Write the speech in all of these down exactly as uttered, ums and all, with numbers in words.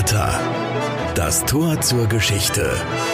Porta. Das Tor zur Geschichte.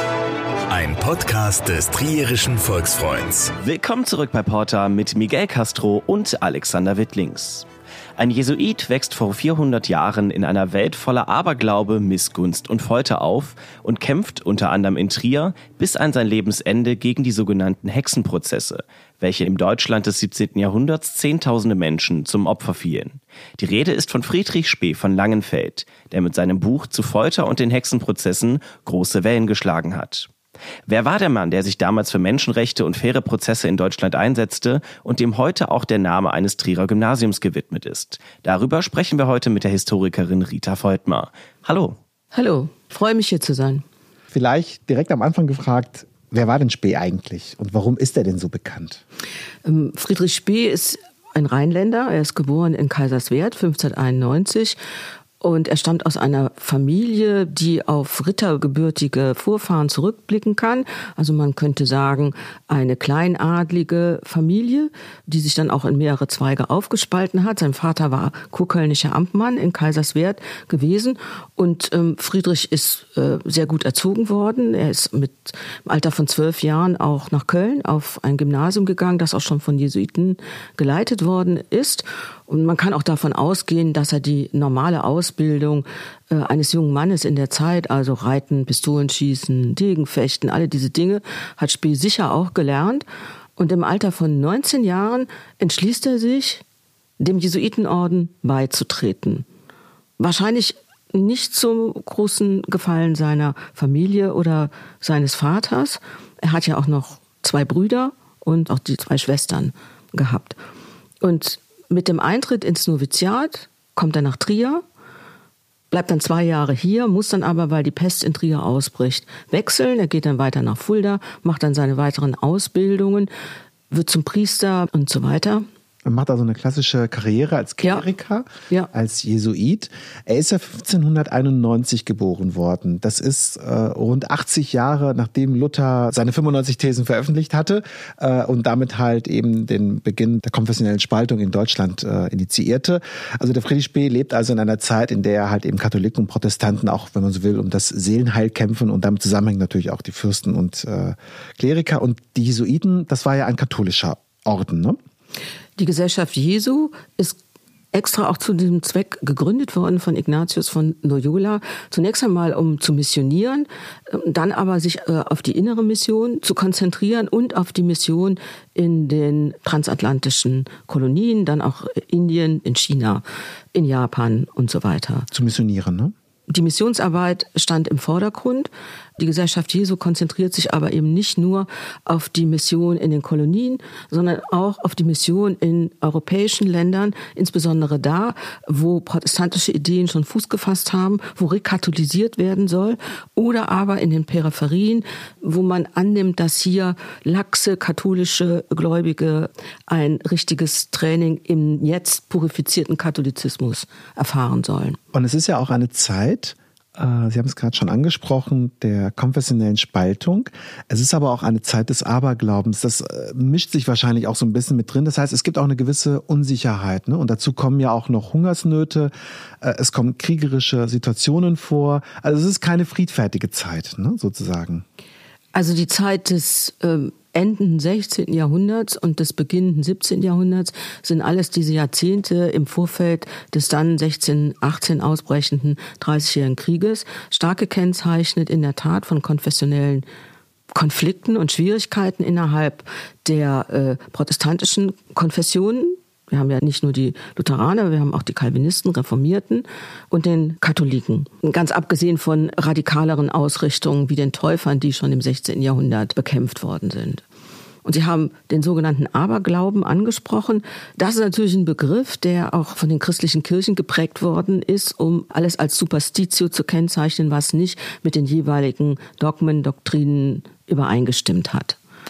Ein Podcast des Trierischen Volksfreunds. Willkommen zurück bei Porta mit Miguel Castro und Alexander Wittlings. Ein Jesuit wächst vor vierhundert Jahren in einer Welt voller Aberglaube, Missgunst und Folter auf und kämpft unter anderem in Trier bis an sein Lebensende gegen die sogenannten Hexenprozesse, welche im Deutschland des siebzehnten Jahrhunderts Zehntausende Menschen zum Opfer fielen. Die Rede ist von Friedrich Spee von Langenfeld, der mit seinem Buch zu Folter und den Hexenprozessen große Wellen geschlagen hat. Wer war der Mann, der sich damals für Menschenrechte und faire Prozesse in Deutschland einsetzte und dem heute auch der Name eines Trierer Gymnasiums gewidmet ist? Darüber sprechen wir heute mit der Historikerin Rita Voigtmar. Hallo. Hallo, freue mich hier zu sein. Vielleicht direkt am Anfang gefragt, wer war denn Spee eigentlich und warum ist er denn so bekannt? Ähm, Friedrich Spee ist ein Rheinländer, er ist geboren in Kaiserswerth fünfzehnhunderteinundneunzig. Und er stammt aus einer Familie, die auf rittergebürtige Vorfahren zurückblicken kann. Also man könnte sagen, eine kleinadlige Familie, die sich dann auch in mehrere Zweige aufgespalten hat. Sein Vater war kurkölnischer Amtmann in Kaiserswerth gewesen. Und ähm, Friedrich ist äh, sehr gut erzogen worden. Er ist mit im Alter von zwölf Jahren auch nach Köln auf ein Gymnasium gegangen, das auch schon von Jesuiten geleitet worden ist. Und man kann auch davon ausgehen, dass er die normale Ausbildung äh, eines jungen Mannes in der Zeit, also Reiten, Pistolenschießen, Degenfechten, alle diese Dinge, hat Spee sicher auch gelernt. Und im Alter von neunzehn Jahren entschließt er sich, dem Jesuitenorden beizutreten. Wahrscheinlich nicht zum großen Gefallen seiner Familie oder seines Vaters. Er hat ja auch noch zwei Brüder und auch die zwei Schwestern gehabt. Und mit dem Eintritt ins Noviziat kommt er nach Trier, bleibt dann zwei Jahre hier, muss dann aber, weil die Pest in Trier ausbricht, wechseln. Er geht dann weiter nach Fulda, macht dann seine weiteren Ausbildungen, wird zum Priester und so weiter. Er macht also eine klassische Karriere als Kleriker, ja. Ja. als Jesuit. Er ist ja fünfzehnhunderteinundneunzig geboren worden. Das ist äh, rund achtzig Jahre, nachdem Luther seine fünfundneunzig Thesen veröffentlicht hatte äh, und damit halt eben den Beginn der konfessionellen Spaltung in Deutschland äh, initiierte. Also der Friedrich Spee lebt also in einer Zeit, in der halt eben Katholiken und Protestanten auch, wenn man so will, um das Seelenheil kämpfen und damit zusammenhängen natürlich auch die Fürsten und äh, Kleriker. Und die Jesuiten, das war ja ein katholischer Orden, ne? Die Gesellschaft Jesu ist extra auch zu diesem Zweck gegründet worden von Ignatius von Loyola. Zunächst einmal, um zu missionieren, dann aber sich auf die innere Mission zu konzentrieren und auf die Mission in den transatlantischen Kolonien, dann auch Indien, in China, in Japan und so weiter. Zu missionieren, ne? Die Missionsarbeit stand im Vordergrund. Die Gesellschaft Jesu konzentriert sich aber eben nicht nur auf die Mission in den Kolonien, sondern auch auf die Mission in europäischen Ländern, insbesondere da, wo protestantische Ideen schon Fuß gefasst haben, wo rekatholisiert werden soll, oder aber in den Peripherien, wo man annimmt, dass hier laxe katholische Gläubige ein richtiges Training im jetzt purifizierten Katholizismus erfahren sollen. Und es ist ja auch eine Zeit, Sie haben es gerade schon angesprochen, der konfessionellen Spaltung. Es ist aber auch eine Zeit des Aberglaubens. Das mischt sich wahrscheinlich auch so ein bisschen mit drin. Das heißt, es gibt auch eine gewisse Unsicherheit, ne? Und dazu kommen ja auch noch Hungersnöte. Es kommen kriegerische Situationen vor. Also es ist keine friedfertige Zeit, ne, sozusagen. Also die Zeit des ähm Enden sechzehnten Jahrhunderts und des beginnenden siebzehnten Jahrhunderts sind alles diese Jahrzehnte im Vorfeld des dann sechzehnhundertachtzehn ausbrechenden dreißigjährigen Krieges, stark gekennzeichnet in der Tat von konfessionellen Konflikten und Schwierigkeiten innerhalb der äh, protestantischen Konfessionen. Wir haben ja nicht nur die Lutheraner, wir haben auch die Calvinisten, Reformierten und den Katholiken. Ganz abgesehen von radikaleren Ausrichtungen wie den Täufern, die schon im sechzehnten Jahrhundert bekämpft worden sind. Und Sie haben den sogenannten Aberglauben angesprochen. Das ist natürlich ein Begriff, der auch von den christlichen Kirchen geprägt worden ist, um alles als Superstitio zu kennzeichnen, was nicht mit den jeweiligen Dogmen, Doktrinen übereingestimmt hat.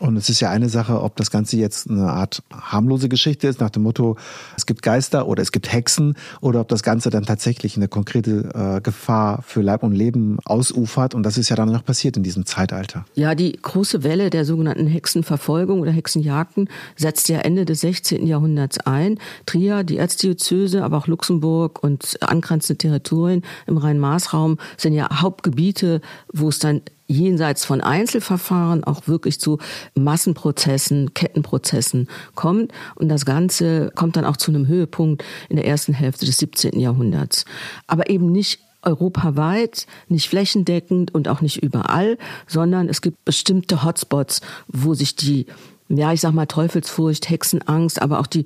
Und es ist ja eine Sache, ob das Ganze jetzt eine Art harmlose Geschichte ist, nach dem Motto, es gibt Geister oder es gibt Hexen, oder ob das Ganze dann tatsächlich eine konkrete äh, Gefahr für Leib und Leben ausufert. Und das ist ja dann noch passiert in diesem Zeitalter. Ja, die große Welle der sogenannten Hexenverfolgung oder Hexenjagden setzt ja Ende des sechzehnten Jahrhunderts ein. Trier, die Erzdiözese, aber auch Luxemburg und angrenzende Territorien im Rhein-Maas-Raum sind ja Hauptgebiete, wo es dann jenseits von Einzelverfahren auch wirklich zu Massenprozessen, Kettenprozessen kommt. Und das Ganze kommt dann auch zu einem Höhepunkt in der ersten Hälfte des siebzehnten Jahrhunderts. Aber eben nicht europaweit, nicht flächendeckend und auch nicht überall, sondern es gibt bestimmte Hotspots, wo sich die, ja, ich sag mal Teufelsfurcht, Hexenangst, aber auch die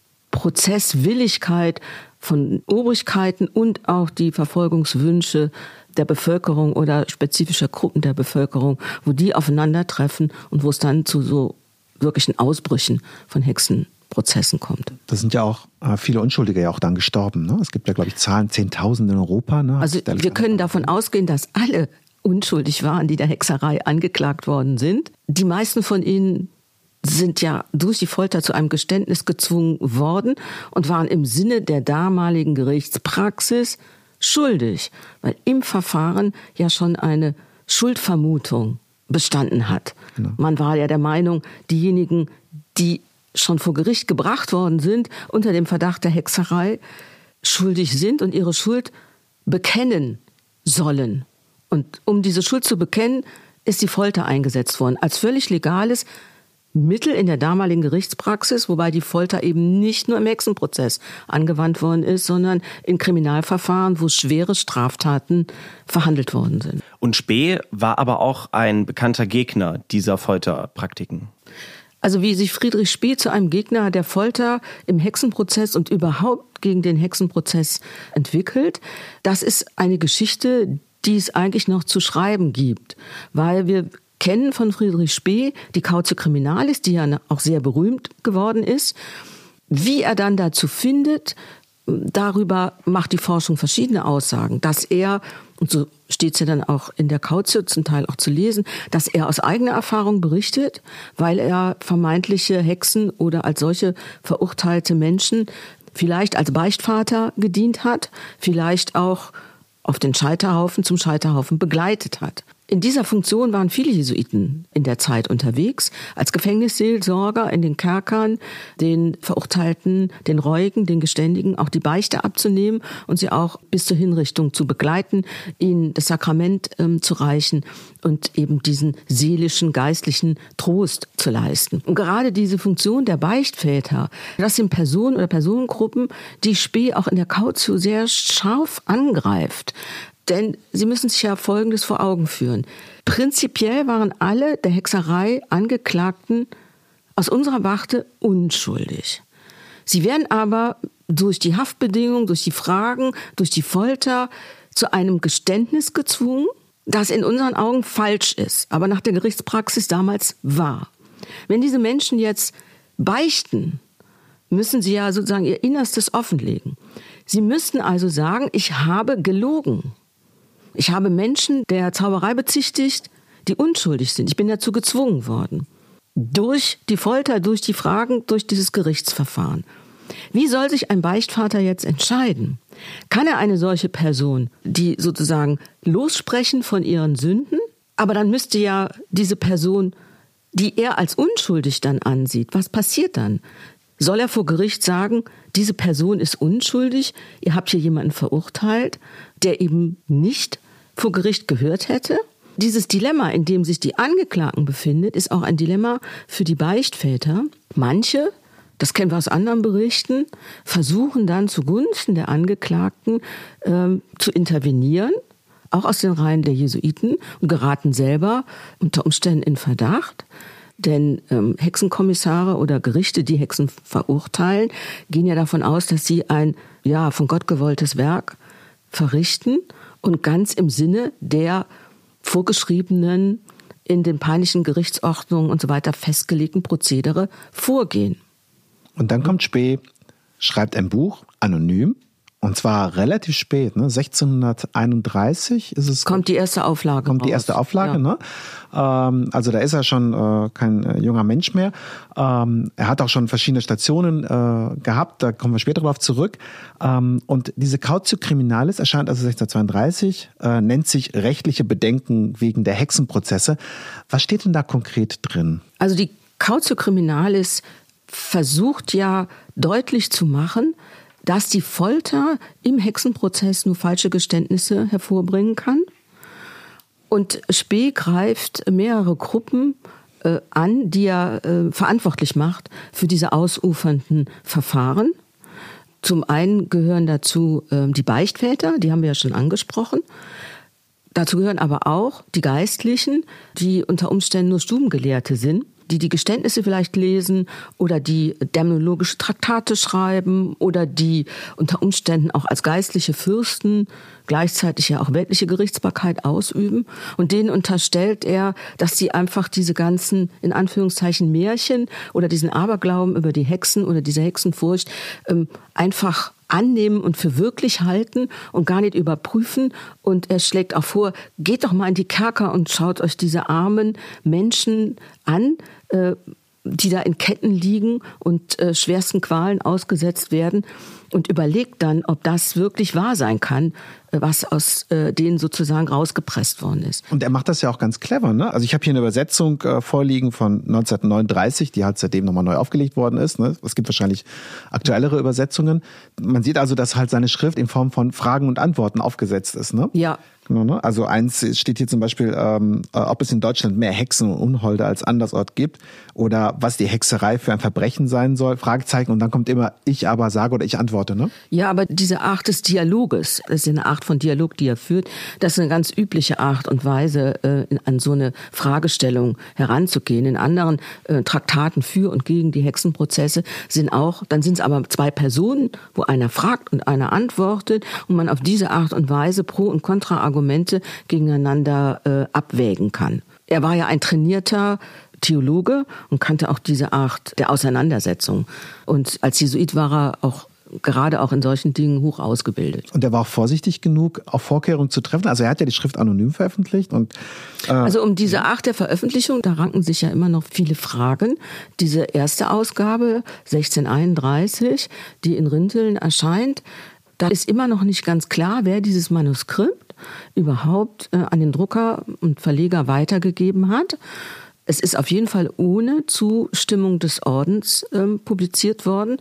Prozesswilligkeit von Obrigkeiten und auch die Verfolgungswünsche der Bevölkerung oder spezifischer Gruppen der Bevölkerung, wo die aufeinandertreffen und wo es dann zu so wirklichen Ausbrüchen von Hexenprozessen kommt. Das sind ja auch äh, viele Unschuldige ja auch dann gestorben. Ne? Es gibt ja, glaube ich, Zahlen zehntausend in Europa. Ne? Also wir können davon ausgehen, dass alle unschuldig waren, die der Hexerei angeklagt worden sind. Die meisten von ihnen sind ja durch die Folter zu einem Geständnis gezwungen worden und waren im Sinne der damaligen Gerichtspraxis schuldig, weil im Verfahren ja schon eine Schuldvermutung bestanden hat. Genau. Man war ja der Meinung, diejenigen, die schon vor Gericht gebracht worden sind, unter dem Verdacht der Hexerei, schuldig sind und ihre Schuld bekennen sollen. Und um diese Schuld zu bekennen, ist die Folter eingesetzt worden, als völlig legales Mittel in der damaligen Gerichtspraxis, wobei die Folter eben nicht nur im Hexenprozess angewandt worden ist, sondern in Kriminalverfahren, wo schwere Straftaten verhandelt worden sind. Und Spee war aber auch ein bekannter Gegner dieser Folterpraktiken. Also wie sich Friedrich Spee zu einem Gegner der Folter im Hexenprozess und überhaupt gegen den Hexenprozess entwickelt, das ist eine Geschichte, die es eigentlich noch zu schreiben gibt, weil wir kennen von Friedrich Spee die Cautio Criminalis, die ja auch sehr berühmt geworden ist. Wie er dann dazu findet, darüber macht die Forschung verschiedene Aussagen, dass er, und so steht es ja dann auch in der Cautio zum Teil auch zu lesen, dass er aus eigener Erfahrung berichtet, weil er vermeintliche Hexen oder als solche verurteilte Menschen vielleicht als Beichtvater gedient hat, vielleicht auch auf den Scheiterhaufen zum Scheiterhaufen begleitet hat. In dieser Funktion waren viele Jesuiten in der Zeit unterwegs, als Gefängnisseelsorger in den Kerkern, den Verurteilten, den Reuigen, den Geständigen auch die Beichte abzunehmen und sie auch bis zur Hinrichtung zu begleiten, ihnen das Sakrament ähm, zu reichen und eben diesen seelischen, geistlichen Trost zu leisten. Und gerade diese Funktion der Beichtväter, das sind Personen oder Personengruppen, die Spee auch in der Cautio sehr scharf angreift. Denn Sie müssen sich ja Folgendes vor Augen führen. Prinzipiell waren alle der Hexerei Angeklagten aus unserer Warte unschuldig. Sie werden aber durch die Haftbedingungen, durch die Fragen, durch die Folter zu einem Geständnis gezwungen, das in unseren Augen falsch ist, aber nach der Gerichtspraxis damals war. Wenn diese Menschen jetzt beichten, müssen sie ja sozusagen ihr Innerstes offenlegen. Sie müssten also sagen, ich habe gelogen. Ich habe Menschen der Zauberei bezichtigt, die unschuldig sind. Ich bin dazu gezwungen worden. Durch die Folter, durch die Fragen, durch dieses Gerichtsverfahren. Wie soll sich ein Beichtvater jetzt entscheiden? Kann er eine solche Person, die sozusagen lossprechen von ihren Sünden? Aber dann müsste ja diese Person, die er als unschuldig dann ansieht, was passiert dann? Soll er vor Gericht sagen, diese Person ist unschuldig, ihr habt hier jemanden verurteilt, der eben nicht vor Gericht gehört hätte? Dieses Dilemma, in dem sich die Angeklagten befindet, ist auch ein Dilemma für die Beichtväter. Manche, das kennen wir aus anderen Berichten, versuchen dann zugunsten der Angeklagten ähm, zu intervenieren, auch aus den Reihen der Jesuiten, und geraten selber unter Umständen in Verdacht. Denn ähm, Hexenkommissare oder Gerichte, die Hexen verurteilen, gehen ja davon aus, dass sie ein ja von Gott gewolltes Werk verrichten und ganz im Sinne der vorgeschriebenen, in den peinlichen Gerichtsordnungen und so weiter festgelegten Prozedere vorgehen. Und dann kommt Spee, schreibt ein Buch, anonym, Und zwar relativ spät, ne? sechzehnhunderteinunddreißig ist es. Kommt die erste Auflage Kommt raus. die erste Auflage, ja. ne? Ähm, also da ist er schon äh, kein äh, junger Mensch mehr. Ähm, er hat auch schon verschiedene Stationen äh, gehabt, da kommen wir später drauf zurück. Ähm, und diese Cautio Criminalis erscheint also sechzehnhundertzweiunddreißig, äh, nennt sich rechtliche Bedenken wegen der Hexenprozesse. Was steht denn da konkret drin? Also die Cautio Criminalis versucht ja deutlich zu machen, dass die Folter im Hexenprozess nur falsche Geständnisse hervorbringen kann. Und Spee greift mehrere Gruppen äh, an, die er äh, verantwortlich macht für diese ausufernden Verfahren. Zum einen gehören dazu äh, die Beichtväter, die haben wir ja schon angesprochen. Dazu gehören aber auch die Geistlichen, die unter Umständen nur Stubengelehrte sind, die die Geständnisse vielleicht lesen oder die dämonologische Traktate schreiben oder die unter Umständen auch als geistliche Fürsten gleichzeitig ja auch weltliche Gerichtsbarkeit ausüben. Und denen unterstellt er, dass sie einfach diese ganzen, in Anführungszeichen, Märchen oder diesen Aberglauben über die Hexen oder diese Hexenfurcht ähm, einfach annehmen und für wirklich halten und gar nicht überprüfen. Und er schlägt auch vor, geht doch mal in die Kerker und schaut euch diese armen Menschen an, äh, die da in Ketten liegen und äh, schwersten Qualen ausgesetzt werden, und überlegt dann, ob das wirklich wahr sein kann, was aus äh, denen sozusagen rausgepresst worden ist. Und er macht das ja auch ganz clever, ne? Also ich habe hier eine Übersetzung äh, vorliegen von neunzehnhundertneununddreißig, die halt seitdem nochmal neu aufgelegt worden ist, ne? Es gibt wahrscheinlich aktuellere Übersetzungen. Man sieht also, dass halt seine Schrift in Form von Fragen und Antworten aufgesetzt ist, ne? Ja. Genau, ne? Also eins steht hier zum Beispiel, ähm, ob es in Deutschland mehr Hexen und Unholde als andersort gibt oder was die Hexerei für ein Verbrechen sein soll, Fragezeichen, und dann kommt immer ich aber sage oder ich antworte, ne? Ja, aber diese Art des Dialoges, das ist eine Art von Dialog, die er führt, das ist eine ganz übliche Art und Weise, äh, an so eine Fragestellung heranzugehen. In anderen äh, Traktaten für und gegen die Hexenprozesse sind auch, dann sind es aber zwei Personen, wo einer fragt und einer antwortet und man auf diese Art und Weise Pro- und Kontra-Argumente gegeneinander äh, abwägen kann. Er war ja ein trainierter Theologe und kannte auch diese Art der Auseinandersetzung. Und als Jesuit war er auch gerade auch in solchen Dingen hoch ausgebildet. Und er war auch vorsichtig genug, auch Vorkehrungen zu treffen. Also er hat ja die Schrift anonym veröffentlicht. Und äh, also um diese Art der Veröffentlichung, da ranken sich ja immer noch viele Fragen. Diese erste Ausgabe, sechzehnhunderteinunddreißig, die in Rinteln erscheint, da ist immer noch nicht ganz klar, wer dieses Manuskript überhaupt äh, an den Drucker und Verleger weitergegeben hat. Es ist auf jeden Fall ohne Zustimmung des Ordens ähm, publiziert worden.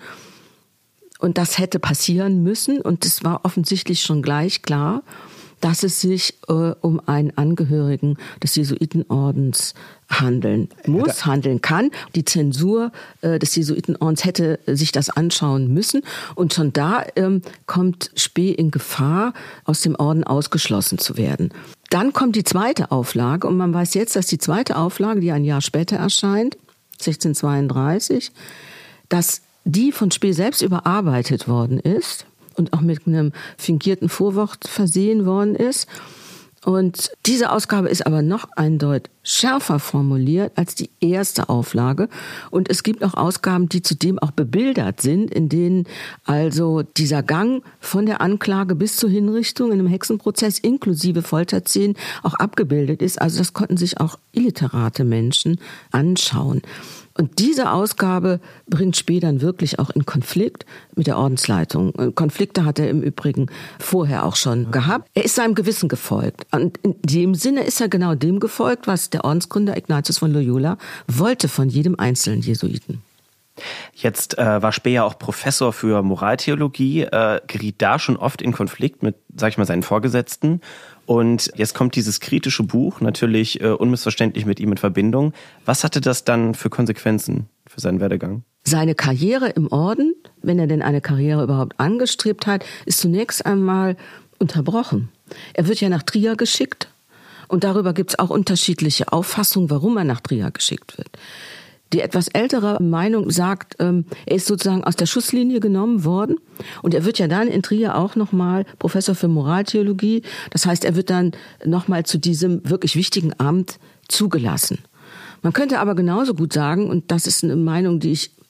Und das hätte passieren müssen. Und es war offensichtlich schon gleich klar, dass es sich äh, um einen Angehörigen des Jesuitenordens handeln muss, handeln kann. Die Zensur äh, des Jesuitenordens hätte sich das anschauen müssen. Und schon da ähm, kommt Spee in Gefahr, aus dem Orden ausgeschlossen zu werden. Dann kommt die zweite Auflage. Und man weiß jetzt, dass die zweite Auflage, die ein Jahr später erscheint, sechzehnhundertzweiunddreißig, dass die von Spee selbst überarbeitet worden ist und auch mit einem fingierten Vorwort versehen worden ist. Und diese Ausgabe ist aber noch eindeutig schärfer formuliert als die erste Auflage. Und es gibt auch Ausgaben, die zudem auch bebildert sind, in denen also dieser Gang von der Anklage bis zur Hinrichtung in einem Hexenprozess inklusive Folterszenen auch abgebildet ist. Also das konnten sich auch illiterate Menschen anschauen. Und diese Ausgabe bringt Spee dann wirklich auch in Konflikt mit der Ordensleitung. Konflikte hat er im Übrigen vorher auch schon gehabt. Er ist seinem Gewissen gefolgt. Und in dem Sinne ist er genau dem gefolgt, was der Ordensgründer Ignatius von Loyola wollte von jedem einzelnen Jesuiten. Jetzt äh, war Spee ja auch Professor für Moraltheologie, äh, geriet da schon oft in Konflikt mit, sag ich mal, seinen Vorgesetzten. Und jetzt kommt dieses kritische Buch, natürlich äh, unmissverständlich mit ihm in Verbindung. Was hatte das dann für Konsequenzen für seinen Werdegang? Seine Karriere im Orden, wenn er denn eine Karriere überhaupt angestrebt hat, ist zunächst einmal unterbrochen. Er wird ja nach Trier geschickt und darüber gibt es auch unterschiedliche Auffassungen, warum er nach Trier geschickt wird. Die etwas ältere Meinung sagt, ähm, er ist sozusagen aus der Schusslinie genommen worden und er wird ja dann in Trier auch nochmal Professor für Moraltheologie. Das heißt, er wird dann nochmal zu diesem wirklich wichtigen Amt zugelassen. Man könnte aber genauso gut sagen, und das ist eine Meinung, die ich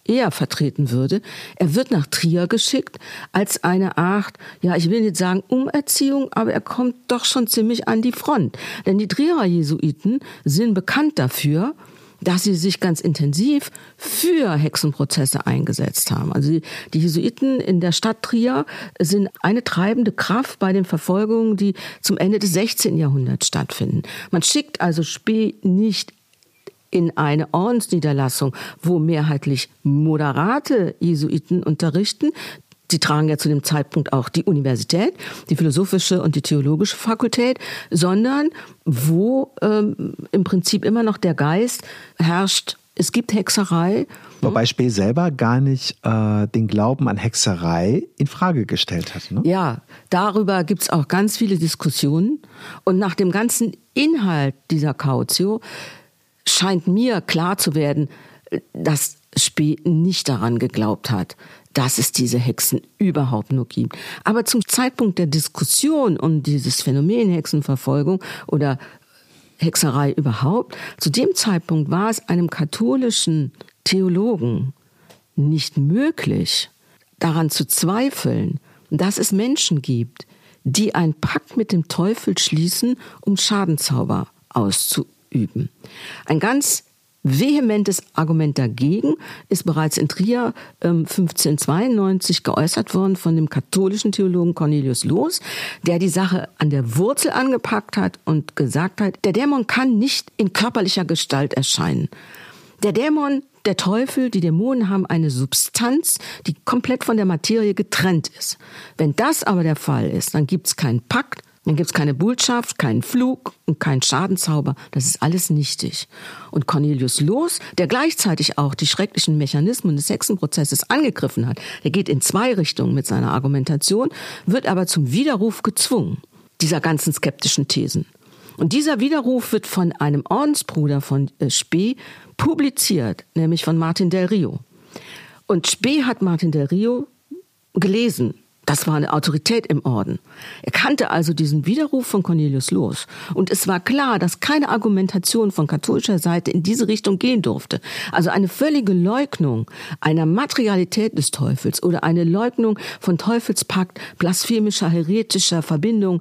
eher vertreten würde. Er wird nach Trier geschickt als eine Art, ja, ich will nicht sagen Umerziehung, aber er kommt doch schon ziemlich an die Front. Denn die Trierer Jesuiten sind bekannt dafür, dass sie sich ganz intensiv für Hexenprozesse eingesetzt haben. Also die, die Jesuiten in der Stadt Trier sind eine treibende Kraft bei den Verfolgungen, die zum Ende des sechzehnten Jahrhunderts stattfinden. Man schickt also Spee nicht in eine Ordensniederlassung, wo mehrheitlich moderate Jesuiten unterrichten. Sie tragen ja zu dem Zeitpunkt auch die Universität, die philosophische und die theologische Fakultät, sondern wo ähm, im Prinzip immer noch der Geist herrscht, es gibt Hexerei. Wobei Spee selber gar nicht äh, den Glauben an Hexerei in Frage gestellt hat. Ne? Ja, darüber gibt es auch ganz viele Diskussionen. Und nach dem ganzen Inhalt dieser Cautio scheint mir klar zu werden, dass Spee nicht daran geglaubt hat, dass es diese Hexen überhaupt nur gibt. Aber zum Zeitpunkt der Diskussion um dieses Phänomen Hexenverfolgung oder Hexerei überhaupt, zu dem Zeitpunkt war es einem katholischen Theologen nicht möglich, daran zu zweifeln, dass es Menschen gibt, die einen Pakt mit dem Teufel schließen, um Schadenzauber auszuüben. Ein ganz vehementes Argument dagegen ist bereits in Trier ähm, fünfzehnhundertzweiundneunzig geäußert worden von dem katholischen Theologen Cornelius Loos, der die Sache an der Wurzel angepackt hat und gesagt hat, der Dämon kann nicht in körperlicher Gestalt erscheinen. Der Dämon, der Teufel, die Dämonen haben eine Substanz, die komplett von der Materie getrennt ist. Wenn das aber der Fall ist, dann gibt es keinen Pakt, dann gibt es keine Bullschaft, keinen Flug und keinen Schadenzauber. Das ist alles nichtig. Und Cornelius Loos, der gleichzeitig auch die schrecklichen Mechanismen des Hexenprozesses angegriffen hat, der geht in zwei Richtungen mit seiner Argumentation, wird aber zum Widerruf gezwungen, dieser ganzen skeptischen Thesen. Und dieser Widerruf wird von einem Ordensbruder von Spee publiziert, nämlich von Martin del Rio. Und Spee hat Martin del Rio gelesen. Das war eine Autorität im Orden. Er kannte also diesen Widerruf von Cornelius Loos. Und es war klar, dass keine Argumentation von katholischer Seite in diese Richtung gehen durfte. Also eine völlige Leugnung einer Materialität des Teufels oder eine Leugnung von Teufelspakt, blasphemischer, heretischer Verbindung.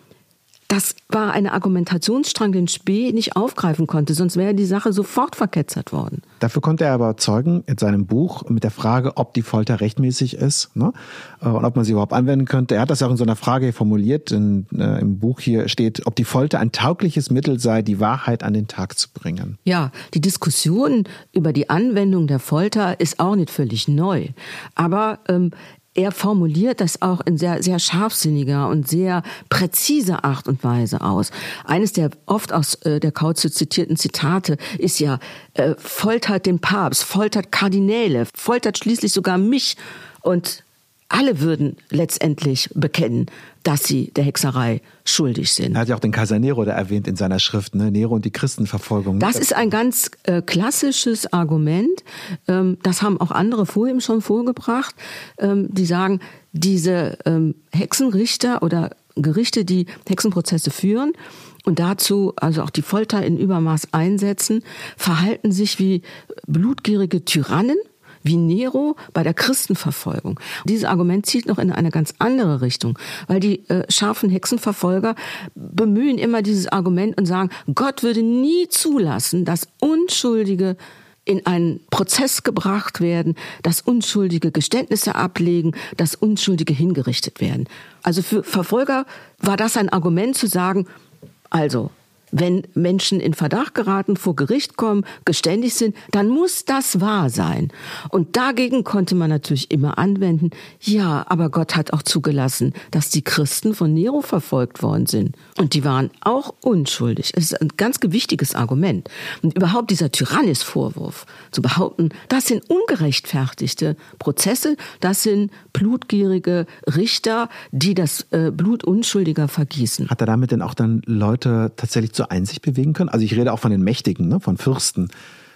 Das war ein Argumentationsstrang, den Spee nicht aufgreifen konnte, sonst wäre die Sache sofort verketzert worden. Dafür konnte er aber überzeugen in seinem Buch mit der Frage, ob die Folter rechtmäßig ist, ne? Und ob man sie überhaupt anwenden könnte. Er hat das auch in so einer Frage formuliert. In, äh, im Buch hier steht, ob die Folter ein taugliches Mittel sei, die Wahrheit an den Tag zu bringen. Ja, die Diskussion über die Anwendung der Folter ist auch nicht völlig neu. Aber ähm, er formuliert das auch in sehr, sehr scharfsinniger und sehr präziser Art und Weise aus. Eines der oft aus äh, der Cautio zitierten Zitate ist ja, äh, foltert den Papst, foltert Kardinäle, foltert schließlich sogar mich. Und alle würden letztendlich bekennen, dass sie der Hexerei schuldig sind. Er hat ja auch den Kaiser Nero da erwähnt in seiner Schrift, ne? Nero und die Christenverfolgung. Das ist ein ganz äh, klassisches Argument. Ähm, das haben auch andere vor ihm schon vorgebracht. Ähm, die sagen, diese ähm, Hexenrichter oder Gerichte, die Hexenprozesse führen und dazu also auch die Folter in Übermaß einsetzen, verhalten sich wie blutgierige Tyrannen, wie Nero bei der Christenverfolgung. Dieses Argument zielt noch in eine ganz andere Richtung, weil die äh, scharfen Hexenverfolger bemühen immer dieses Argument und sagen, Gott würde nie zulassen, dass Unschuldige in einen Prozess gebracht werden, dass Unschuldige Geständnisse ablegen, dass Unschuldige hingerichtet werden. Also für Verfolger war das ein Argument zu sagen, also wenn Menschen in Verdacht geraten, vor Gericht kommen, geständig sind, dann muss das wahr sein. Und dagegen konnte man natürlich immer anwenden, ja, aber Gott hat auch zugelassen, dass die Christen von Nero verfolgt worden sind. Und die waren auch unschuldig. Es ist ein ganz gewichtiges Argument. Und überhaupt dieser Tyrannisvorwurf zu behaupten, das sind ungerechtfertigte Prozesse, das sind blutgierige Richter, die das äh, Blut Unschuldiger vergießen. Hat er damit denn auch dann Leute tatsächlich zur Einsicht bewegen können? Also ich rede auch von den Mächtigen, ne? Von Fürsten,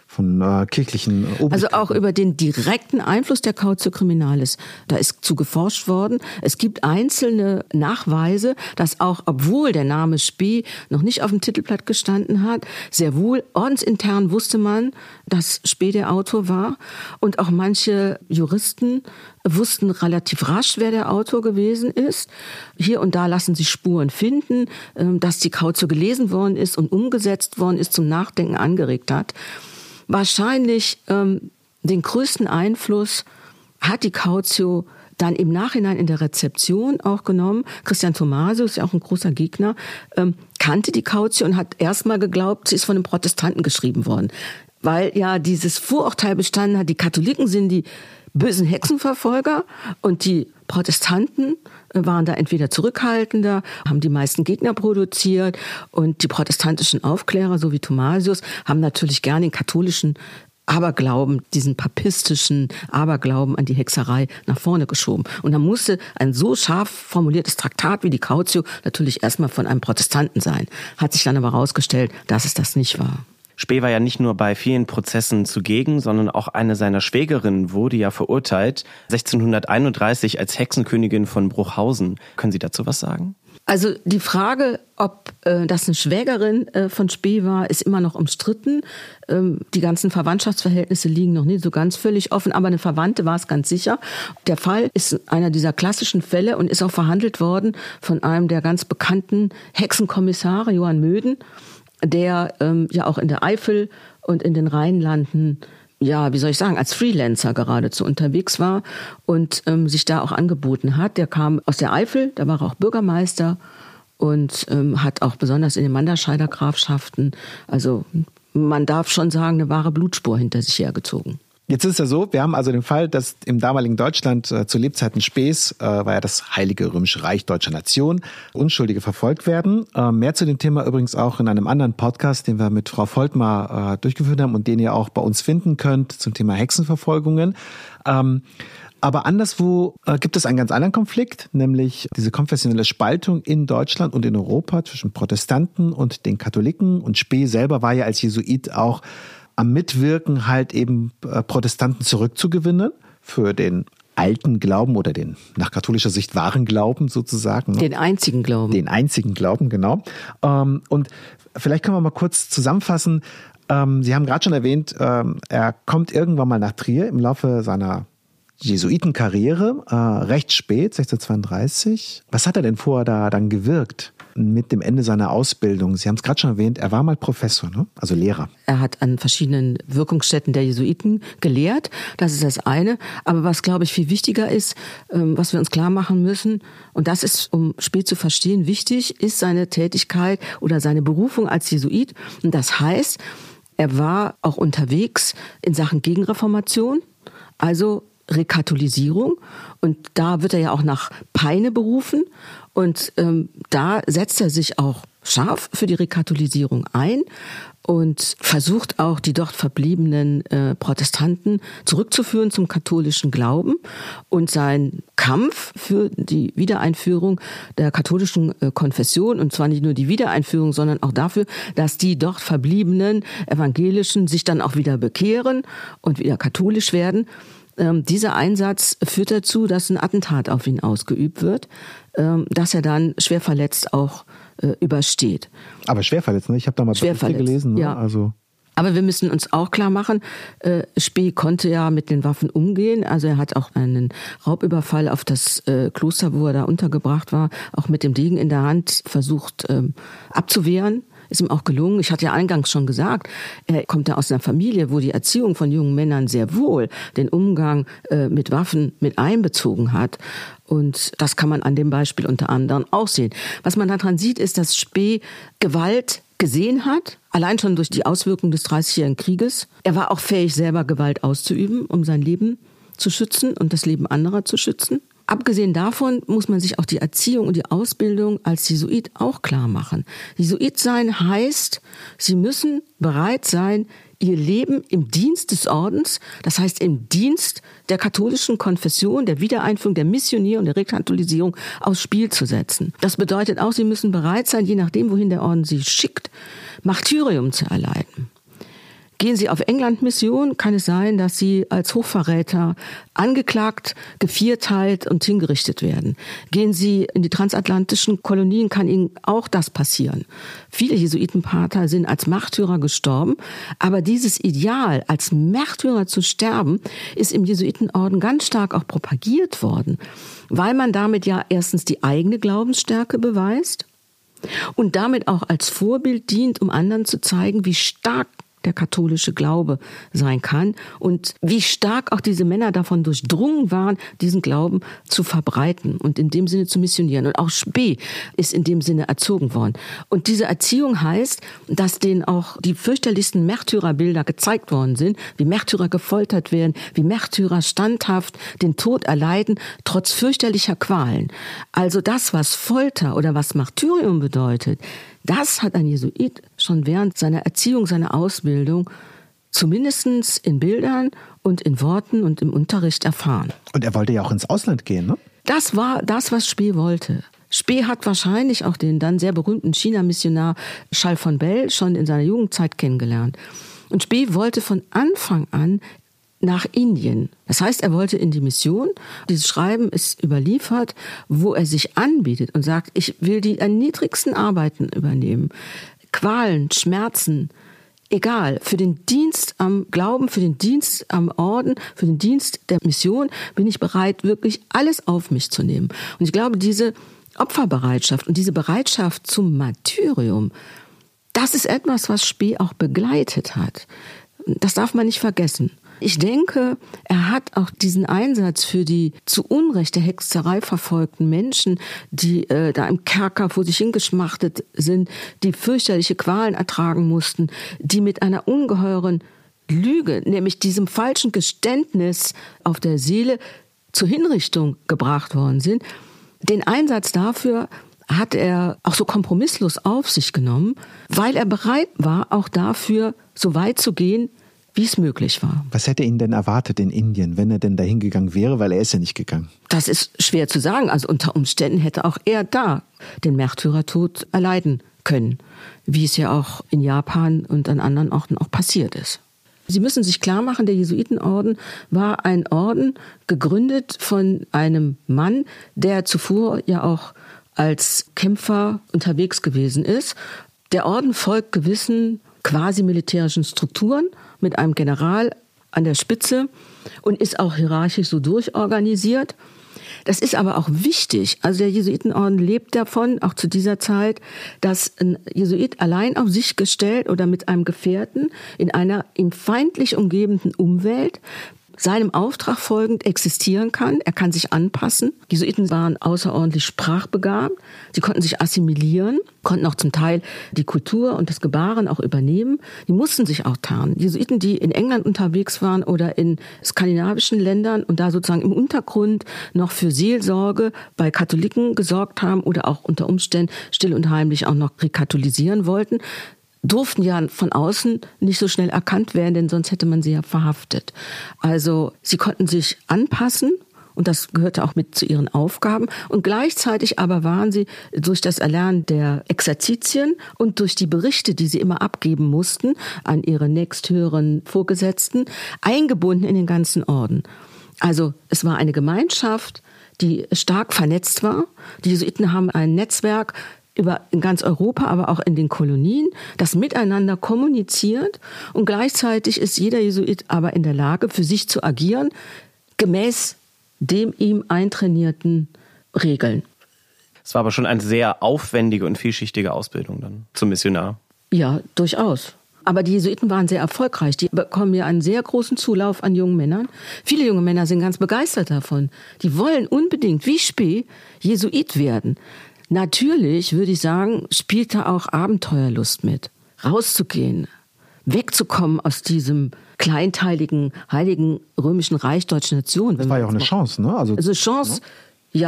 von äh, kirchlichen Obrigkeiten. Also auch über den direkten Einfluss der Cautio Criminalis. Da ist zu geforscht worden. Es gibt einzelne Nachweise, dass auch, obwohl der Name Spee noch nicht auf dem Titelblatt gestanden hat, sehr wohl ordensintern wusste man, dass Spee der Autor war. Und auch manche Juristen wussten relativ rasch, wer der Autor gewesen ist. Hier und da lassen sich Spuren finden, dass die Cautio gelesen worden ist und umgesetzt worden ist, zum Nachdenken angeregt hat. Wahrscheinlich ähm, den größten Einfluss hat die Cautio dann im Nachhinein in der Rezeption auch genommen. Christian Thomasius, ja auch ein großer Gegner, ähm, kannte die Cautio und hat erstmal geglaubt, sie ist von einem Protestanten geschrieben worden. Weil ja dieses Vorurteil bestanden hat, die Katholiken sind die bösen Hexenverfolger und die Protestanten waren da entweder zurückhaltender, haben die meisten Gegner produziert und die protestantischen Aufklärer, so wie Thomasius, haben natürlich gerne den katholischen Aberglauben, diesen papistischen Aberglauben an die Hexerei nach vorne geschoben. Und da musste ein so scharf formuliertes Traktat wie die Cautio natürlich erstmal von einem Protestanten sein. Hat sich dann aber herausgestellt, dass es das nicht war. Spee war ja nicht nur bei vielen Prozessen zugegen, sondern auch eine seiner Schwägerinnen wurde ja verurteilt, sechzehnhunderteinunddreißig als Hexenkönigin von Bruchhausen. Können Sie dazu was sagen? Also die Frage, ob äh, das eine Schwägerin äh, von Spee war, ist immer noch umstritten. Ähm, die ganzen Verwandtschaftsverhältnisse liegen noch nicht so ganz völlig offen, aber eine Verwandte war es ganz sicher. Der Fall ist einer dieser klassischen Fälle und ist auch verhandelt worden von einem der ganz bekannten Hexenkommissare, Johann Möden, der ähm, ja auch in der Eifel und in den Rheinlanden, ja, wie soll ich sagen, als Freelancer geradezu unterwegs war und ähm, sich da auch angeboten hat. Der kam aus der Eifel, da war er auch Bürgermeister und ähm, hat auch besonders in den Manderscheider Grafschaften, also man darf schon sagen, eine wahre Blutspur hinter sich hergezogen. Jetzt ist es ja so, wir haben also den Fall, dass im damaligen Deutschland äh, zu Lebzeiten Spees, äh, war ja das Heilige Römische Reich deutscher Nation, Unschuldige verfolgt werden. Äh, mehr zu dem Thema übrigens auch in einem anderen Podcast, den wir mit Frau Voltmar äh, durchgeführt haben und den ihr auch bei uns finden könnt zum Thema Hexenverfolgungen. Ähm, aber anderswo äh, gibt es einen ganz anderen Konflikt, nämlich diese konfessionelle Spaltung in Deutschland und in Europa zwischen Protestanten und den Katholiken. Und Spee selber war ja als Jesuit auch am Mitwirken, halt eben äh, Protestanten zurückzugewinnen für den alten Glauben oder den nach katholischer Sicht wahren Glauben sozusagen. Ne? Den einzigen Glauben. Den einzigen Glauben, genau. Ähm, und vielleicht können wir mal kurz zusammenfassen. Ähm, Sie haben gerade schon erwähnt, ähm, er kommt irgendwann mal nach Trier im Laufe seiner Jesuitenkarriere, äh, recht spät, sechzehnhundertzweiunddreißig. Was hat er denn vorher da dann gewirkt? Mit dem Ende seiner Ausbildung. Sie haben es gerade schon erwähnt, er war mal Professor, ne? Also Lehrer. Er hat an verschiedenen Wirkungsstätten der Jesuiten gelehrt, das ist das eine. Aber was, glaube ich, viel wichtiger ist, was wir uns klar machen müssen, und das ist, um Spee zu verstehen, wichtig, ist seine Tätigkeit oder seine Berufung als Jesuit. Und das heißt, er war auch unterwegs in Sachen Gegenreformation, also Rekatholisierung. Und da wird er ja auch nach Peine berufen. Und ähm, da setzt er sich auch scharf für die Rekatholisierung ein und versucht auch, die dort verbliebenen äh, Protestanten zurückzuführen zum katholischen Glauben. Und sein Kampf für die Wiedereinführung der katholischen äh, Konfession, und zwar nicht nur die Wiedereinführung, sondern auch dafür, dass die dort verbliebenen Evangelischen sich dann auch wieder bekehren und wieder katholisch werden. Ähm, dieser Einsatz führt dazu, dass ein Attentat auf ihn ausgeübt wird, ähm, dass er dann schwer verletzt auch äh, übersteht. Aber schwer verletzt, ne? Ich habe da mal Berichte gelesen. Ne? Ja. Also Aber wir müssen uns auch klar machen, äh, Spee konnte ja mit den Waffen umgehen. Also er hat auch einen Raubüberfall auf das äh, Kloster, wo er da untergebracht war, auch mit dem Degen in der Hand versucht ähm, abzuwehren. Ist ihm auch gelungen. Ich hatte ja eingangs schon gesagt, er kommt ja aus einer Familie, wo die Erziehung von jungen Männern sehr wohl den Umgang äh, mit Waffen mit einbezogen hat. Und das kann man an dem Beispiel unter anderem auch sehen. Was man daran sieht, ist, dass Spee Gewalt gesehen hat, allein schon durch die Auswirkungen des Dreißigjährigen Krieges. Er war auch fähig, selber Gewalt auszuüben, um sein Leben zu schützen und das Leben anderer zu schützen. Abgesehen davon muss man sich auch die Erziehung und die Ausbildung als Jesuit auch klar machen. Jesuit sein heißt, sie müssen bereit sein, ihr Leben im Dienst des Ordens, das heißt im Dienst der katholischen Konfession, der Wiedereinführung, der Missionierung, der Rekatholisierung aufs Spiel zu setzen. Das bedeutet auch, sie müssen bereit sein, je nachdem, wohin der Orden sie schickt, Martyrium zu erleiden. Gehen Sie auf England-Mission, kann es sein, dass Sie als Hochverräter angeklagt, gevierteilt und hingerichtet werden. Gehen Sie in die transatlantischen Kolonien, kann Ihnen auch das passieren. Viele Jesuitenpater sind als Märtyrer gestorben, aber dieses Ideal, als Märtyrer zu sterben, ist im Jesuitenorden ganz stark auch propagiert worden, weil man damit ja erstens die eigene Glaubensstärke beweist und damit auch als Vorbild dient, um anderen zu zeigen, wie stark der katholische Glaube sein kann und wie stark auch diese Männer davon durchdrungen waren, diesen Glauben zu verbreiten und in dem Sinne zu missionieren. Und auch Spee ist in dem Sinne erzogen worden. Und diese Erziehung heißt, dass denen auch die fürchterlichsten Märtyrerbilder gezeigt worden sind, wie Märtyrer gefoltert werden, wie Märtyrer standhaft den Tod erleiden, trotz fürchterlicher Qualen. Also das, was Folter oder was Martyrium bedeutet, das hat ein Jesuit schon während seiner Erziehung, seiner Ausbildung zumindest in Bildern und in Worten und im Unterricht erfahren. Und er wollte ja auch ins Ausland gehen, ne? Das war das, was Spee wollte. Spee hat wahrscheinlich auch den dann sehr berühmten China-Missionar Charles von Bell schon in seiner Jugendzeit kennengelernt. Und Spee wollte von Anfang an nach Indien. Das heißt, er wollte in die Mission. Dieses Schreiben ist überliefert, wo er sich anbietet und sagt, ich will die niedrigsten Arbeiten übernehmen. Qualen, Schmerzen, egal. Für den Dienst am Glauben, für den Dienst am Orden, für den Dienst der Mission bin ich bereit, wirklich alles auf mich zu nehmen. Und ich glaube, diese Opferbereitschaft und diese Bereitschaft zum Martyrium, das ist etwas, was Spee auch begleitet hat. Das darf man nicht vergessen. Ich denke, er hat auch diesen Einsatz für die zu Unrecht der Hexerei verfolgten Menschen, die äh, da im Kerker vor sich hingeschmachtet sind, die fürchterliche Qualen ertragen mussten, die mit einer ungeheuren Lüge, nämlich diesem falschen Geständnis auf der Seele zur Hinrichtung gebracht worden sind. Den Einsatz dafür hat er auch so kompromisslos auf sich genommen, weil er bereit war, auch dafür so weit zu gehen, wie es möglich war. Was hätte ihn denn erwartet in Indien, wenn er denn dahin gegangen wäre, weil er ist ja nicht gegangen? Das ist schwer zu sagen. Also unter Umständen hätte auch er da den Märtyrertod erleiden können, wie es ja auch in Japan und an anderen Orten auch passiert ist. Sie müssen sich klar machen, der Jesuitenorden war ein Orden, gegründet von einem Mann, der zuvor ja auch als Kämpfer unterwegs gewesen ist. Der Orden folgt gewissen quasi militärischen Strukturen mit einem General an der Spitze und ist auch hierarchisch so durchorganisiert. Das ist aber auch wichtig. Also der Jesuitenorden lebt davon, auch zu dieser Zeit, dass ein Jesuit allein auf sich gestellt oder mit einem Gefährten in einer ihm feindlich umgebenden Umwelt seinem Auftrag folgend existieren kann. Er kann sich anpassen. Die Jesuiten waren außerordentlich sprachbegabt. Sie konnten sich assimilieren, konnten auch zum Teil die Kultur und das Gebaren auch übernehmen. Die mussten sich auch tarnen. Die Jesuiten, die in England unterwegs waren oder in skandinavischen Ländern und da sozusagen im Untergrund noch für Seelsorge bei Katholiken gesorgt haben oder auch unter Umständen still und heimlich auch noch rekatholisieren wollten, durften ja von außen nicht so schnell erkannt werden, denn sonst hätte man sie ja verhaftet. Also sie konnten sich anpassen und das gehörte auch mit zu ihren Aufgaben. Und gleichzeitig aber waren sie durch das Erlernen der Exerzitien und durch die Berichte, die sie immer abgeben mussten an ihre nächsthöheren Vorgesetzten, eingebunden in den ganzen Orden. Also es war eine Gemeinschaft, die stark vernetzt war. Die Jesuiten haben ein Netzwerk über in ganz Europa, aber auch in den Kolonien, das miteinander kommuniziert und gleichzeitig ist jeder Jesuit aber in der Lage, für sich zu agieren, gemäß dem ihm eintrainierten Regeln. Es war aber schon eine sehr aufwendige und vielschichtige Ausbildung dann zum Missionar. Ja, durchaus. Aber die Jesuiten waren sehr erfolgreich. Die bekommen ja einen sehr großen Zulauf an jungen Männern. Viele junge Männer sind ganz begeistert davon. Die wollen unbedingt, wie Spee, Jesuit werden. Natürlich, würde ich sagen, spielt da auch Abenteuerlust mit. Rauszugehen, wegzukommen aus diesem kleinteiligen, heiligen römischen Reich deutscher Nation. Das war ja auch eine Chance, ne? Also, also Chance, ja. ja,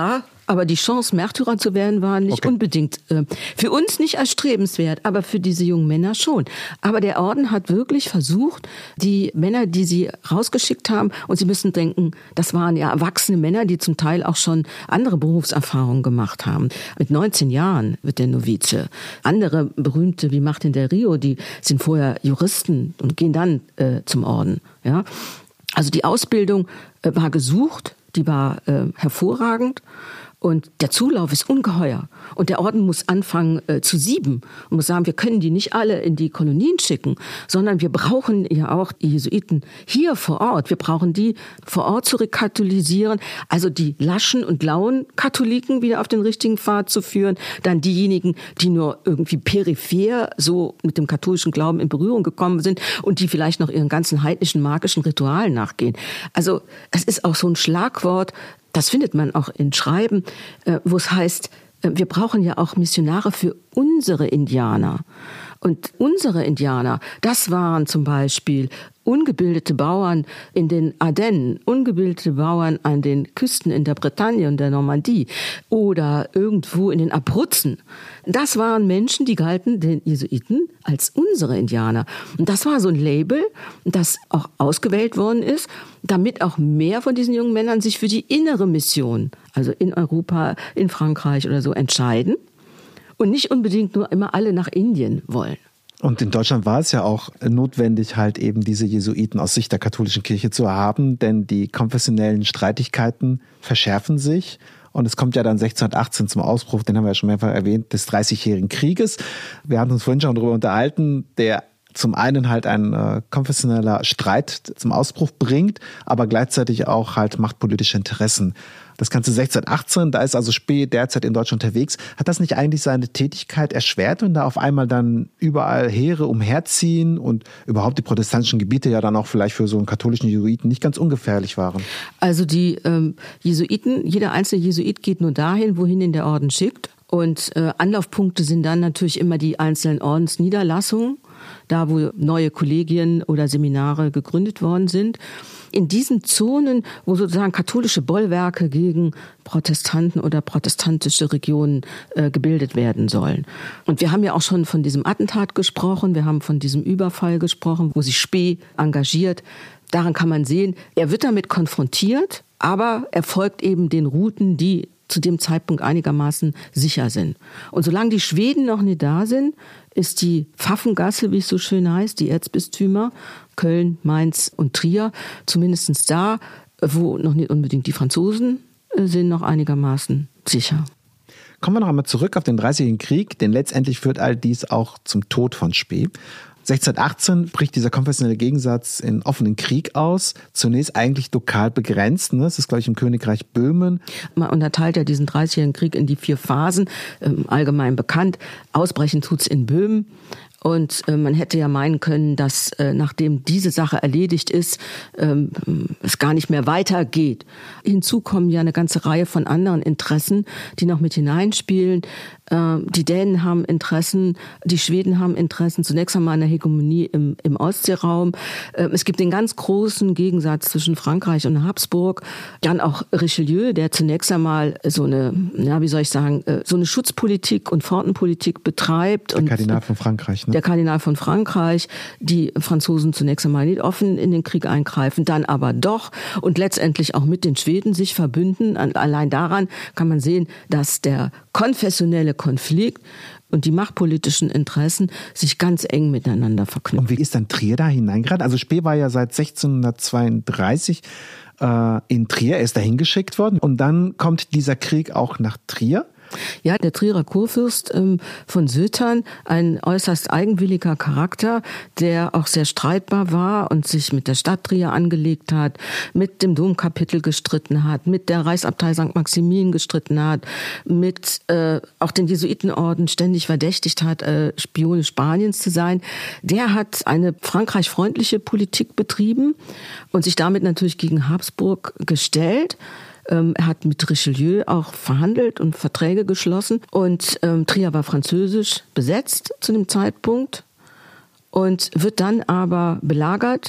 Aber die Chance, Märtyrer zu werden, war nicht okay. unbedingt, äh, für uns nicht erstrebenswert, aber für diese jungen Männer schon. Aber der Orden hat wirklich versucht, die Männer, die sie rausgeschickt haben, und Sie müssen denken, das waren ja erwachsene Männer, die zum Teil auch schon andere Berufserfahrungen gemacht haben. Mit neunzehn Jahren wird der Novize. Andere berühmte wie Martin del Rio, die sind vorher Juristen und gehen dann äh, zum Orden. Ja? Also die Ausbildung äh, war gesucht, die war äh, hervorragend. Und der Zulauf ist ungeheuer. Und der Orden muss anfangen äh, zu sieben und muss sagen, wir können die nicht alle in die Kolonien schicken, sondern wir brauchen ja auch die Jesuiten hier vor Ort. Wir brauchen die vor Ort zu rekatholisieren, also die laschen und lauen Katholiken wieder auf den richtigen Pfad zu führen, dann diejenigen, die nur irgendwie peripher so mit dem katholischen Glauben in Berührung gekommen sind und die vielleicht noch ihren ganzen heidnischen, magischen Ritualen nachgehen. Also es ist auch so ein Schlagwort, das findet man auch in Schreiben, wo es heißt, wir brauchen ja auch Missionare für unsere Indianer. Und unsere Indianer, das waren zum Beispiel ungebildete Bauern in den Ardennen, ungebildete Bauern an den Küsten in der Bretagne und der Normandie oder irgendwo in den Abruzzen. Das waren Menschen, die galten den Jesuiten als unsere Indianer. Und das war so ein Label, das auch ausgewählt worden ist, damit auch mehr von diesen jungen Männern sich für die innere Mission, also in Europa, in Frankreich oder so, entscheiden und nicht unbedingt nur immer alle nach Indien wollen. Und in Deutschland war es ja auch notwendig, halt eben diese Jesuiten aus Sicht der katholischen Kirche zu haben, denn die konfessionellen Streitigkeiten verschärfen sich. Und es kommt ja dann sechzehnhundertachtzehn zum Ausbruch, den haben wir ja schon mehrfach erwähnt, des Dreißigjährigen Krieges. Wir hatten uns vorhin schon darüber unterhalten, der zum einen halt ein äh, konfessioneller Streit zum Ausbruch bringt, aber gleichzeitig auch halt machtpolitische Interessen. Das Ganze sechzehnhundertachtzehn, da ist also Spee derzeit in Deutschland unterwegs. Hat das nicht eigentlich seine Tätigkeit erschwert, wenn da auf einmal dann überall Heere umherziehen und überhaupt die protestantischen Gebiete ja dann auch vielleicht für so einen katholischen Jesuiten nicht ganz ungefährlich waren? Also die ähm, Jesuiten, jeder einzelne Jesuit geht nur dahin, wohin ihn der Orden schickt. Und äh, Anlaufpunkte sind dann natürlich immer die einzelnen Ordensniederlassungen, da wo neue Kollegien oder Seminare gegründet worden sind. In diesen Zonen, wo sozusagen katholische Bollwerke gegen Protestanten oder protestantische Regionen äh, gebildet werden sollen. Und wir haben ja auch schon von diesem Attentat gesprochen, wir haben von diesem Überfall gesprochen, wo sich Spee engagiert. Daran kann man sehen, er wird damit konfrontiert, aber er folgt eben den Routen, die zu dem Zeitpunkt einigermaßen sicher sind. Und solange die Schweden noch nicht da sind, ist die Pfaffengasse, wie es so schön heißt, die Erzbistümer, Köln, Mainz und Trier, zumindest da, wo noch nicht unbedingt die Franzosen sind, noch einigermaßen sicher. Kommen wir noch einmal zurück auf den Dreißigjährigen Krieg, denn letztendlich führt all dies auch zum Tod von Spee. sechzehnhundertachtzehn bricht dieser konfessionelle Gegensatz in offenen Krieg aus. Zunächst eigentlich lokal begrenzt. Ne? Das ist, glaube ich, im Königreich Böhmen. Man unterteilt ja diesen Dreißigjährigen Krieg in die vier Phasen, ähm, allgemein bekannt. Ausbrechen tut's in Böhmen. Und äh, man hätte ja meinen können, dass äh, nachdem diese Sache erledigt ist, ähm, es gar nicht mehr weitergeht. Hinzu kommen ja eine ganze Reihe von anderen Interessen, die noch mit hineinspielen. Äh, die Dänen haben Interessen, die Schweden haben Interessen, zunächst einmal an der Hegemonie im, im Ostseeraum. Äh, es gibt den ganz großen Gegensatz zwischen Frankreich und Habsburg. Dann auch Richelieu, der zunächst einmal so eine, ja, wie soll ich sagen, so eine Schutzpolitik und Pfortenpolitik betreibt. Der und Kardinal von Frankreich, ne? Der Kardinal von Frankreich, die Franzosen zunächst einmal nicht offen in den Krieg eingreifen, dann aber doch und letztendlich auch mit den Schweden sich verbünden. Allein daran kann man sehen, dass der konfessionelle Konflikt und die machtpolitischen Interessen sich ganz eng miteinander verknüpfen. Und wie ist dann Trier da hineingeraten? Also Spee war ja seit sechzehnhundertzweiunddreißig äh, in Trier, er ist dahin geschickt worden und dann kommt dieser Krieg auch nach Trier. Ja, der Trierer Kurfürst ähm, von Sötern, ein äußerst eigenwilliger Charakter, der auch sehr streitbar war und sich mit der Stadt Trier angelegt hat, mit dem Domkapitel gestritten hat, mit der Reichsabtei Sankt Maximin gestritten hat, mit äh, auch den Jesuitenorden ständig verdächtigt hat, äh, Spione Spaniens zu sein. Der hat eine frankreichfreundliche Politik betrieben und sich damit natürlich gegen Habsburg gestellt. Er hat mit Richelieu auch verhandelt und Verträge geschlossen. Und ähm, Trier war französisch besetzt zu dem Zeitpunkt und wird dann aber belagert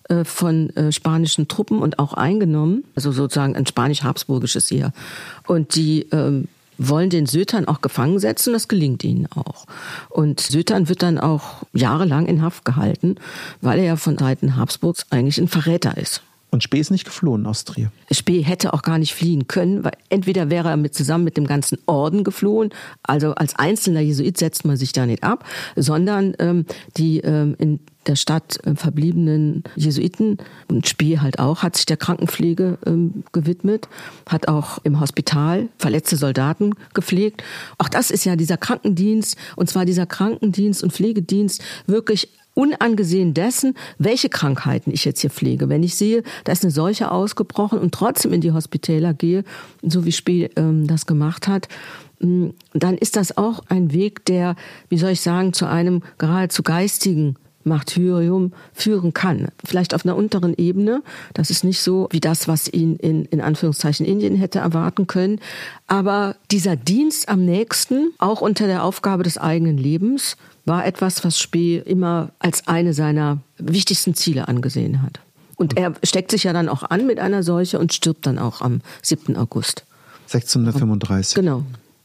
äh, von äh, spanischen Truppen und auch eingenommen, also sozusagen ein spanisch-habsburgisches Heer. Und die ähm, wollen den Sötern auch gefangen setzen, das gelingt ihnen auch. Und Sötern wird dann auch jahrelang in Haft gehalten, weil er ja von Seiten Habsburgs eigentlich ein Verräter ist. Und Spee ist nicht geflohen aus Trier. Spee hätte auch gar nicht fliehen können, weil entweder wäre er mit, zusammen mit dem ganzen Orden geflohen, also als einzelner Jesuit setzt man sich da nicht ab, sondern ähm, die ähm, in der Stadt äh, verbliebenen Jesuiten und Spee halt auch, hat sich der Krankenpflege ähm, gewidmet, hat auch im Hospital verletzte Soldaten gepflegt. Auch das ist ja dieser Krankendienst, und zwar dieser Krankendienst und Pflegedienst wirklich unangesehen dessen, welche Krankheiten ich jetzt hier pflege. Wenn ich sehe, da ist eine Seuche ausgebrochen und trotzdem in die Hospitäler gehe, so wie Spee ähm, das gemacht hat, mh, dann ist das auch ein Weg, der, wie soll ich sagen, zu einem geradezu geistigen Martyrium führen kann. Vielleicht auf einer unteren Ebene. Das ist nicht so wie das, was ihn in, in Anführungszeichen Indien hätte erwarten können. Aber dieser Dienst am nächsten, auch unter der Aufgabe des eigenen Lebens, war etwas, was Spee immer als eine seiner wichtigsten Ziele angesehen hat. Und er steckt sich ja dann auch an mit einer Seuche und stirbt dann auch am siebten August. sechzehnhundertfünfunddreißig. Genau.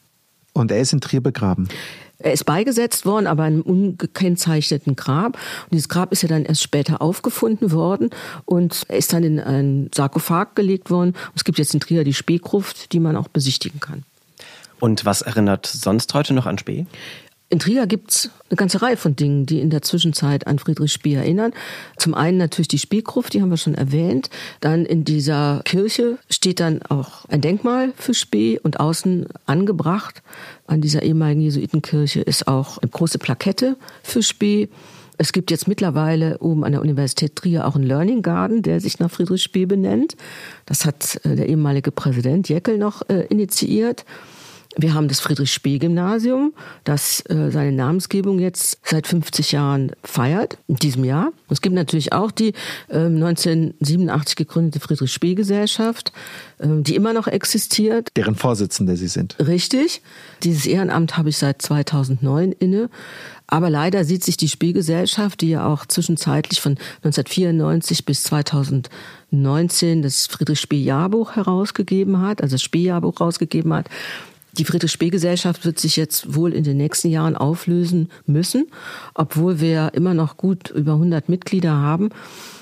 Und er ist in Trier begraben. Er ist beigesetzt worden, aber in einem ungekennzeichneten Grab. Und dieses Grab ist ja dann erst später aufgefunden worden und er ist dann in einen Sarkophag gelegt worden. Und es gibt jetzt in Trier die Speegruft, die man auch besichtigen kann. Und was erinnert sonst heute noch an Spee? In Trier gibt's eine ganze Reihe von Dingen, die in der Zwischenzeit an Friedrich Spee erinnern. Zum einen natürlich die Speegruft, die haben wir schon erwähnt. Dann in dieser Kirche steht dann auch ein Denkmal für Spee und außen angebracht. An dieser ehemaligen Jesuitenkirche ist auch eine große Plakette für Spee. Es gibt jetzt mittlerweile oben an der Universität Trier auch einen Learning Garden, der sich nach Friedrich Spee benennt. Das hat der ehemalige Präsident Jäckel noch äh, initiiert. Wir haben das Friedrich-Spee-Gymnasium, das äh, seine Namensgebung jetzt seit fünfzig Jahren feiert, in diesem Jahr. Es gibt natürlich auch die äh, neunzehnhundertsiebenundachtzig gegründete Friedrich-Spee-Gesellschaft, äh, die immer noch existiert. Deren Vorsitzende Sie sind. Richtig. Dieses Ehrenamt habe ich seit zweitausendneun inne. Aber leider sieht sich die Spee-Gesellschaft, die ja auch zwischenzeitlich von neunzehnhundertvierundneunzig bis zweitausendneunzehn das Friedrich-Spee-Jahrbuch herausgegeben hat, also das Spee-Jahrbuch herausgegeben hat, die Friedrich-Spee-Gesellschaft wird sich jetzt wohl in den nächsten Jahren auflösen müssen, obwohl wir immer noch gut über hundert Mitglieder haben.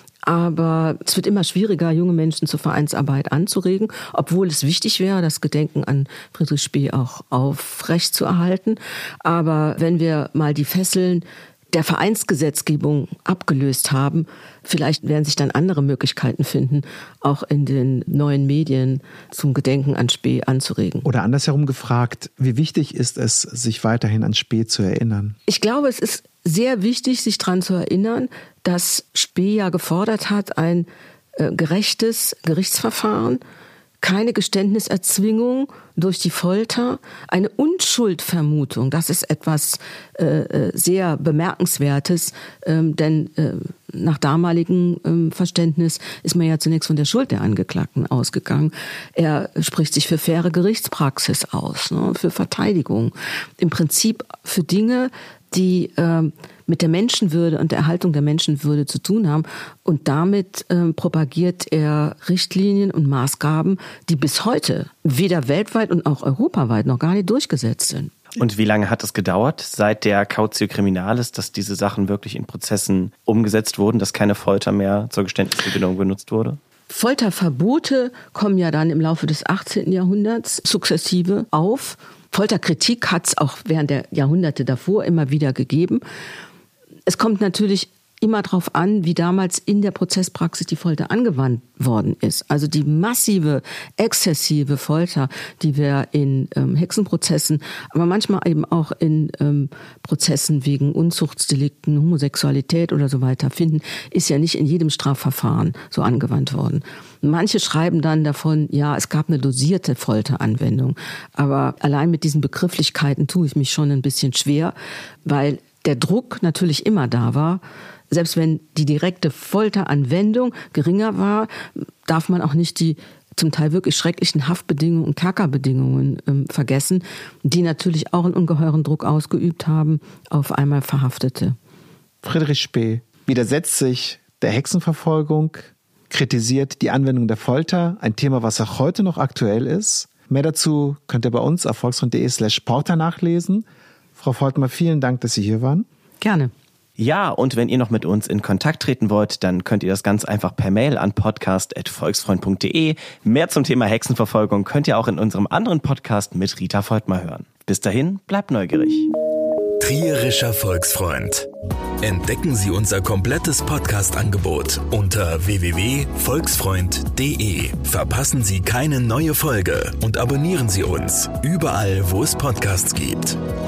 Aber es wird immer schwieriger, junge Menschen zur Vereinsarbeit anzuregen, obwohl es wichtig wäre, das Gedenken an Friedrich Spee auch aufrechtzuerhalten. Aber wenn wir mal die Fesseln der Vereinsgesetzgebung abgelöst haben, vielleicht werden sich dann andere Möglichkeiten finden, auch in den neuen Medien zum Gedenken an Spee anzuregen. Oder andersherum gefragt, wie wichtig ist es, sich weiterhin an Spee zu erinnern? Ich glaube, es ist sehr wichtig, sich daran zu erinnern, dass Spee ja gefordert hat, ein äh, gerechtes Gerichtsverfahren, keine Geständniserzwingung durch die Folter, eine Unschuldvermutung. Das ist etwas äh, sehr Bemerkenswertes, ähm, denn äh, nach damaligem ähm, Verständnis ist man ja zunächst von der Schuld der Angeklagten ausgegangen. Er spricht sich für faire Gerichtspraxis aus, ne, für Verteidigung. Im Prinzip für Dinge, die äh, mit der Menschenwürde und der Erhaltung der Menschenwürde zu tun haben. Und damit äh, propagiert er Richtlinien und Maßgaben, die bis heute weder weltweit und auch europaweit noch gar nicht durchgesetzt sind. Und wie lange hat es gedauert, seit der Cautio Criminalis, dass diese Sachen wirklich in Prozessen umgesetzt wurden, dass keine Folter mehr zur Geständnisgewinnung benutzt wurde? Folterverbote kommen ja dann im Laufe des achtzehnten Jahrhunderts sukzessive auf. Folterkritik hat es auch während der Jahrhunderte davor immer wieder gegeben. Es kommt natürlich immer darauf an, wie damals in der Prozesspraxis die Folter angewandt worden ist. Also die massive, exzessive Folter, die wir in ähm, Hexenprozessen, aber manchmal eben auch in ähm, Prozessen wegen Unzuchtsdelikten, Homosexualität oder so weiter finden, ist ja nicht in jedem Strafverfahren so angewandt worden. Manche schreiben dann davon, ja, es gab eine dosierte Folteranwendung. Aber allein mit diesen Begrifflichkeiten tue ich mich schon ein bisschen schwer, weil der Druck natürlich immer da war. Selbst wenn die direkte Folteranwendung geringer war, darf man auch nicht die zum Teil wirklich schrecklichen Haftbedingungen und Kerkerbedingungen ähm, vergessen, die natürlich auch einen ungeheuren Druck ausgeübt haben auf einmal Verhaftete. Friedrich Spee widersetzt sich der Hexenverfolgung, kritisiert die Anwendung der Folter, ein Thema, was auch heute noch aktuell ist. Mehr dazu könnt ihr bei uns auf volksfreund.de slash porter nachlesen. Frau Voltmar, vielen Dank, dass Sie hier waren. Gerne. Ja, und wenn ihr noch mit uns in Kontakt treten wollt, dann könnt ihr das ganz einfach per Mail an podcast at volksfreund punkt de. Mehr zum Thema Hexenverfolgung könnt ihr auch in unserem anderen Podcast mit Rita Voltmar hören. Bis dahin, bleibt neugierig. Trierischer Volksfreund. Entdecken Sie unser komplettes Podcast-Angebot unter w w w punkt volksfreund punkt de. Verpassen Sie keine neue Folge und abonnieren Sie uns überall, wo es Podcasts gibt.